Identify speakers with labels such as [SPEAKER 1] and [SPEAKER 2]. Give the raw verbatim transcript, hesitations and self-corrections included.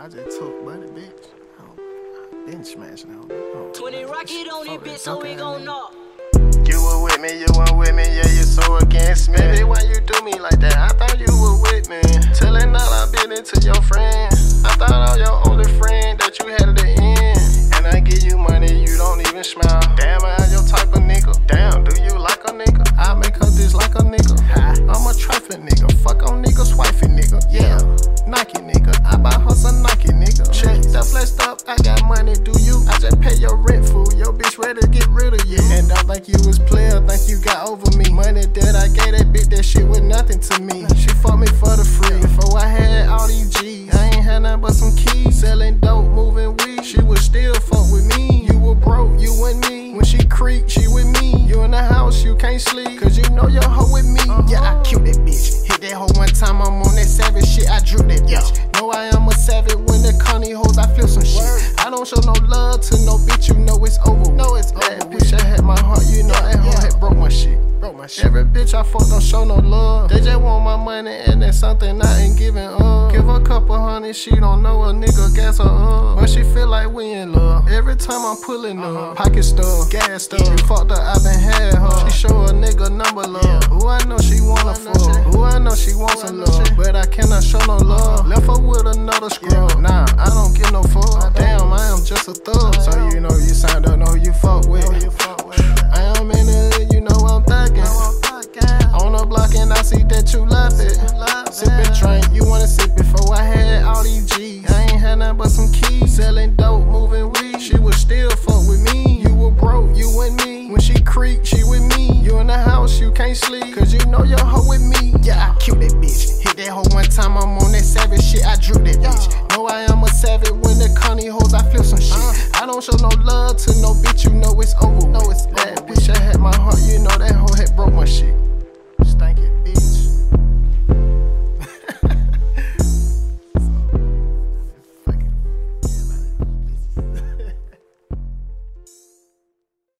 [SPEAKER 1] I just took money, bitch. I been smashing on
[SPEAKER 2] twenty rocket on it, bitch, so we gon' knock.
[SPEAKER 1] You were with me, you weren't with me, yeah, you so against me. Baby, why you do me like that? I thought you were with me. Telling all I been into your friend. I thought I was your only friend that you had at the end. And I give you money, you don't even smile. Damn, I your type of nigga. Damn, do you like a nigga? I make her dislike a nigga. I'm a trifling nigga. Fuck on niggas, wifey nigga. Yeah, Nike nigga. I buy her some Nike nigga. Check the blessed up, I got money, do you? I just pay your rent, fool. Your bitch ready to get rid of you. And I think you was player, think you got over me. Money that I gave that bitch, that shit was nothing to me. She fucked me for the free. Before I had all these G's, I ain't had nothing but some keys. Selling dope, moving weed. She would still fuck with me. You were broke, you and me. When she creep, she with me. You in the house, you can't sleep, cause you know your hoe with me. Yeah, I killed that bitch. Hit that hoe one time, I'm on that savage shit. I drew that bitch. Know I am a savage when the conny hoes, I feel some shit. I don't show no love to no bitch, you know it's over. No, it's that bitch, I had my heart, you know that hoe had broke my shit. Broke my shit. Every bitch I fuck don't show no love. They just want my money and that's something I ain't giving up. Give her a couple hundred, she don't know a nigga gas her up. But she feel like we in love. Every time I'm pulling up, pocket stuff, gas stuff. You fucked her, I been had her. She show a nigga number love. Who I know she wanna fuck. Who I know she wants some love. But I cannot show no love. Left her with another scrub. Nah, I don't get no fuck. Damn, I am just a thug. So you know you signed up, know who you fuck with. I am in the hood, you know I'm thuggin'. On the block and I see that you love it. Sippin' drink, you wanna sip before I had all these G's. I ain't had nothing but some keys. Selling dope, moving weed. She would still fuck with me. You were broke, you and me. When she creep, she with me. You in the house, you can't sleep, cause you know your hoe with me. Yeah, I killed that bitch. Hit that hoe one time, I'm on that savage shit. I drew that bitch. Know I am a savage when the conny hoes, I feel some shit. I don't show no love to no bitch, you know it's over. No, it's bad.